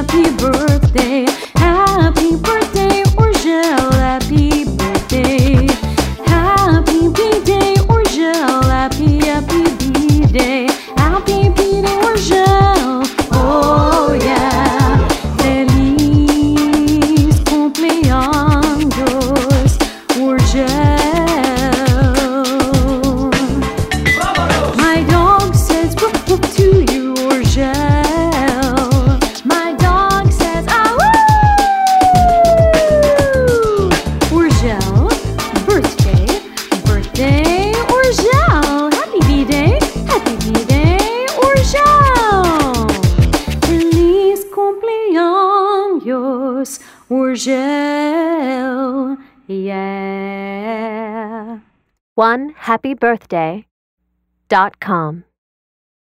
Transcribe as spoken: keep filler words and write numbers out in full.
happy birthday, happy birthday, Urgel, happy birthday, happy B-day, Urgel, happy, happy B-day, happy B-day, Urgel, oh yeah, feliz cumpleaños, Urgel. My dog says whoop whoop to you, Urgel. My dog says ah woo! Urgel, birthday, birthday, Urgel. Happy B-day, happy B-day, Urgel. Feliz cumpleaños, Urgel. Yeah. one happy birthday dot com